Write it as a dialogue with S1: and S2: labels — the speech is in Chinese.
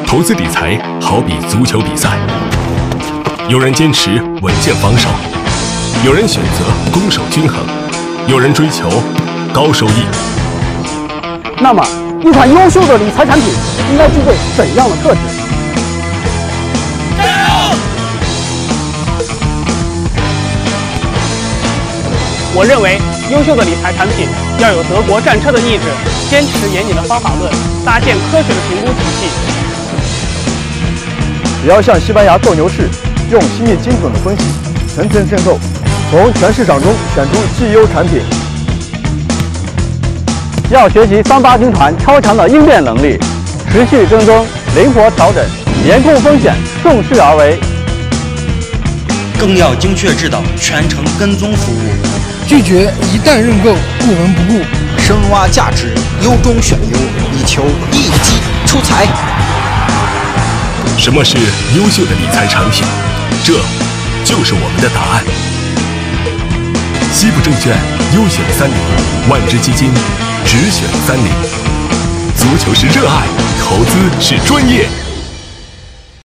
S1: 投资理财好比足球比赛，有人坚持稳健防守，有人选择攻守均衡，有人追求高收益。
S2: 那么，一款优秀的理财产品应该具备怎样的特质？我认为，优秀的理财产品要有德国战车的意志，坚持严谨的方法论，搭建科学的评估体系。
S3: 也要像西班牙斗牛士，用细腻精准的分析，层层渗透，从全市场中选出绩优产品。
S2: 要学习38军团超强的应变能力，持续跟踪，灵活调整，严控风险，顺势而为。
S4: 更要精确制导全程跟踪服务，
S5: 拒绝一旦认购不闻不顾，
S6: 深挖价值，优中选优，以求一击出彩。
S1: 什么是优秀的理财产品？这就是我们的答案。西部证券优选30，万知基金只选30。足球是热爱，投资是专业。